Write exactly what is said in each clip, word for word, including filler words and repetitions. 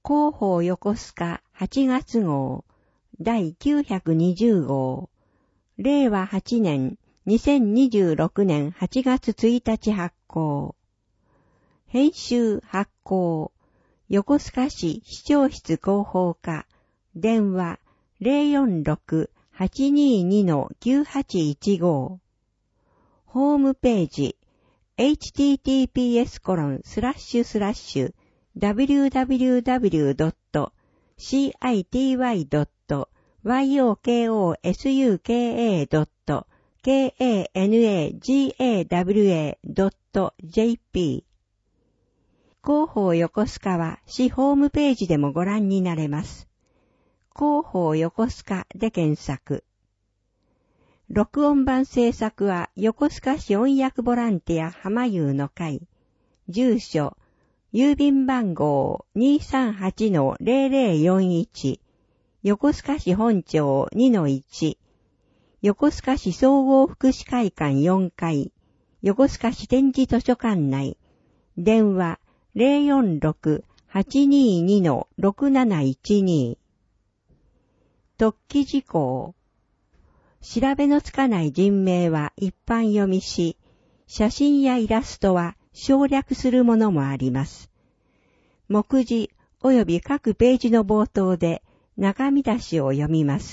広報横須賀はちがつ号だいきゅうひゃくにじゅう号、れいわはちねんにせんにじゅうろくねんはちがつついたち発行。編集発行。横須賀市市長室広報課。電話 ゼロよんろく はちにーに きゅうはちいちご。ホームページ エイチティーティーピーエスコロンスラッシュスラッシュダブリューダブリューダブリュードットシーアイティーワイドットワイオーケーオーエスユーケーエードットケーエーエヌエージーエーダブリューエードットジェーピー。広報横須賀は市ホームページでもご覧になれます。広報横須賀で検索。録音版制作は横須賀市音訳ボランティア浜優の会。住所、郵便番号 にーさんはちのゼロゼロよんいち。横須賀市本町 にのいち。横須賀市総合福祉会館よんかい。横須賀市展示図書館内。電話ゼロよんろく はちにーに ろくなないちに。特記事項。調べのつかない人名は一般読みし、写真やイラストは省略するものもあります。目次及び各ページの冒頭で中見出しを読みます。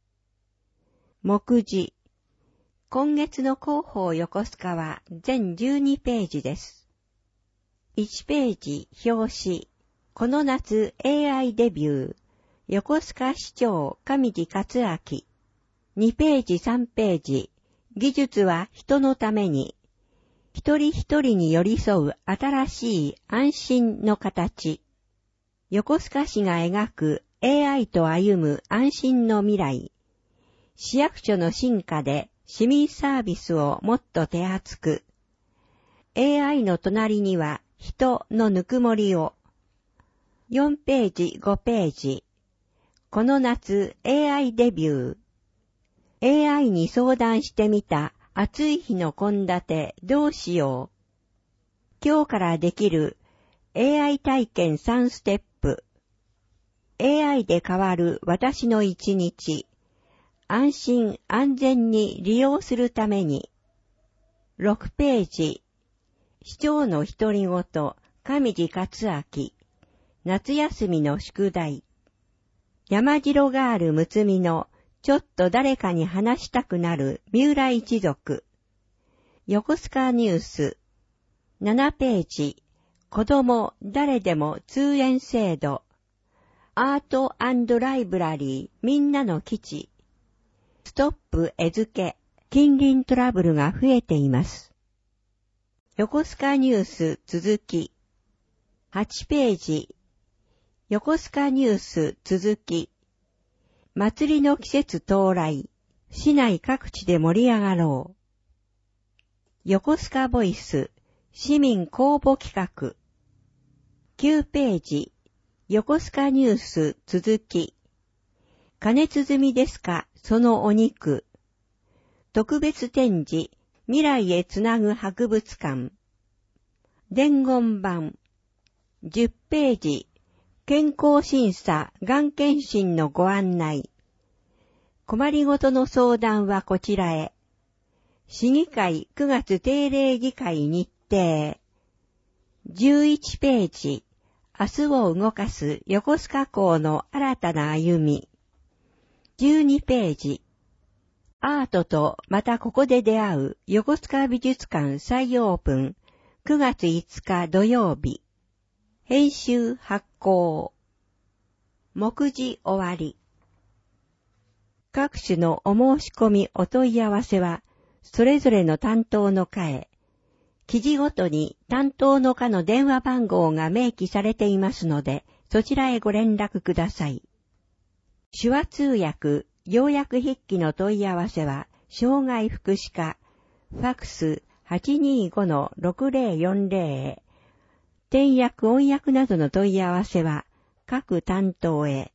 目次。今月の広報横須賀は全じゅうにページです。いちページ表紙。この夏 エーアイ デビュー。横須賀市長上地克明。にページさんページ。技術は人のために。一人一人に寄り添う新しい安心の形。横須賀市が描く エーアイ と歩む安心の未来。市役所の進化で市民サービスをもっと手厚く。エーアイ の隣には人のぬくもりを。よんページごページ。この夏 エーアイ デビュー。エーアイ に相談してみた暑い日の献立どうしよう。今日からできる エーアイ 体験さんステップ。エーアイ で変わる私の一日。安心安全に利用するために。ろくページ。市長の独り言、上地克明。夏休みの宿題。山城があるむつみのちょっと誰かに話したくなる三浦一族。横須賀ニュース。ななページ。子供誰でも通園制度。アート&ライブラリーみんなの基地。ストップ餌付け。近隣トラブルが増えています。横須賀ニュース続き。はちページ。横須賀ニュース続き。祭りの季節到来。市内各地で盛り上がろう。横須賀ボイス。市民公募企画。きゅうページ。横須賀ニュース続き。加熱済みですか、そのお肉。特別展示。未来へつなぐ博物館。伝言版。じゅっページ。健康審査、がん検診のご案内。困りごとの相談はこちらへ。市議会くがつ定例議会日程。じゅういちページ。明日を動かす横須賀港の新たな歩み。じゅうにページ。アートとまたここで出会う横須賀美術館再オープン。くがついつか土曜日。編集発行。目次終わり。各種のお申し込みお問い合わせは、それぞれの担当の課へ、記事ごとに担当の課の電話番号が明記されていますので、そちらへご連絡ください。手話通訳、要約筆記の問い合わせは、障害福祉課、ファクス はちにーごのろくぜろよんぜろ へ、転訳音訳などの問い合わせは各担当へ。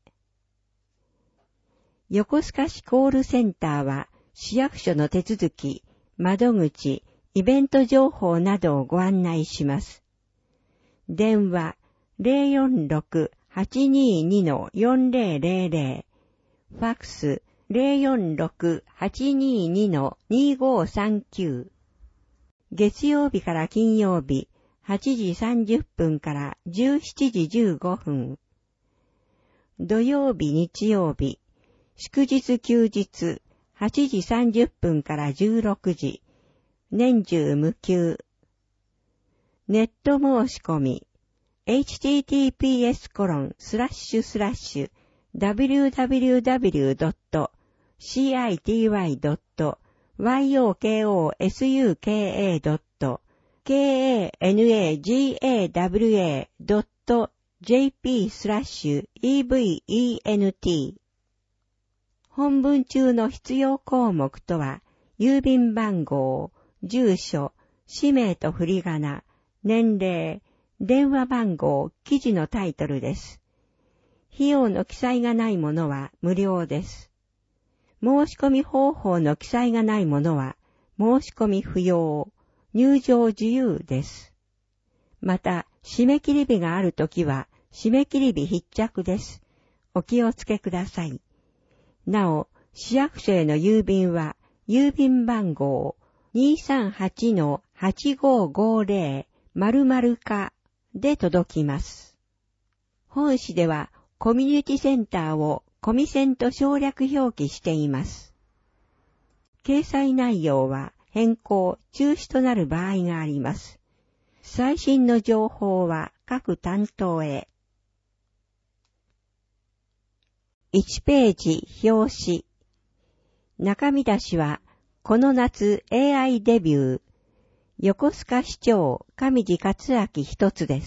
横須賀市コールセンターは市役所の手続き、窓口、イベント情報などをご案内します。電話 ゼロよんろくはちにーにのよんぜろぜろぜろ、ファックス ゼロよんろく はちにーにのにごさんきゅう。月曜日から金曜日、はちじさんじゅっぷんからじゅうしちじじゅうごふん。土曜日、日曜日、祝日休日、はちじさんじゅっぷんからじゅうろくじ。年中無休。ネット申し込み。エイチティーティーピーエスコロンスラッシュスラッシュダブリューダブリューダブリュードットシーアイティーワイドットワイオーケーオーエスユーケーエードットケーエーエヌエージーエーダブリューエードットジェーピースラッシュイーブイイーエヌティー。本文中の必要項目とは、郵便番号、住所、氏名と振り仮名、年齢、電話番号、記事のタイトルです。費用の記載がないものは無料です。申し込み方法の記載がないものは申し込み不要、入場自由です。また、締め切り日があるときは締め切り日必着です。お気をつけください。なお、市役所への郵便は郵便番号 にーさんはちのはちごーごーぜろ 〇〇課で届きます。本誌ではコミュニティセンターをコミセンと省略表記しています。掲載内容は変更、中止となる場合があります。最新の情報は各担当へ。いちページ表紙。中見出しはこの夏 エーアイ デビュー。横須賀市長上地克明一つです。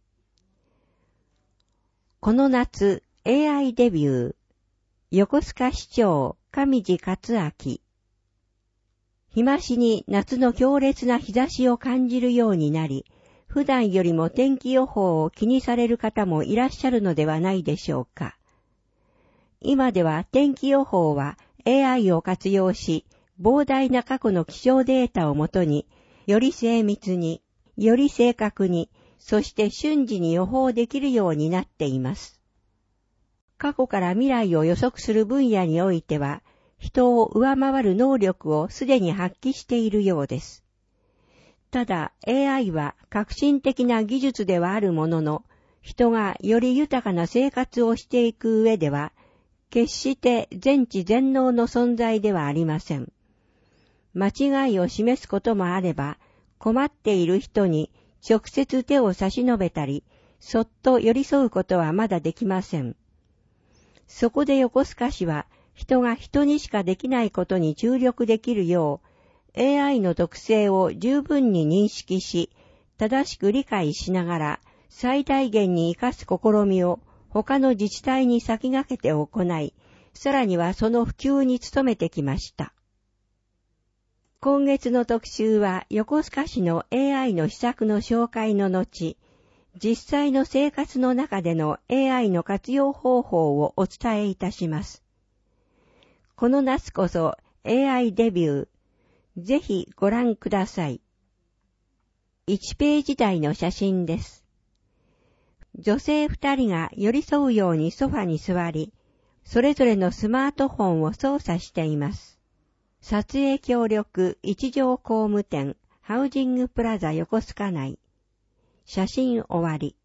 この夏 エーアイ デビュー。横須賀市長上地克明。日増しに夏の強烈な日差しを感じるようになり、普段よりも天気予報を気にされる方もいらっしゃるのではないでしょうか。今では天気予報は エーアイ を活用し、膨大な過去の気象データをもとに、より精密に、より正確に、そして瞬時に予報できるようになっています。過去から未来を予測する分野においては、人を上回る能力をすでに発揮しているようです。ただ エーアイ は革新的な技術ではあるものの、人がより豊かな生活をしていく上では、決して全知全能の存在ではありません。間違いを示すこともあれば、困っている人に直接手を差し伸べたり、そっと寄り添うことはまだできません。そこで横須賀市は、人が人にしかできないことに注力できるよう、エーアイ の特性を十分に認識し、正しく理解しながら、最大限に活かす試みを他の自治体に先駆けて行い、さらにはその普及に努めてきました。今月の特集は横須賀市の エーアイ の施策の紹介の後、実際の生活の中での エーアイ の活用方法をお伝えいたします。この夏こそ エーアイ デビュー、ぜひご覧ください。いちページ台の写真です。女性二人が寄り添うようにソファに座り、それぞれのスマートフォンを操作しています。撮影協力一条工務店ハウジングプラザ横須賀内。写真終わり。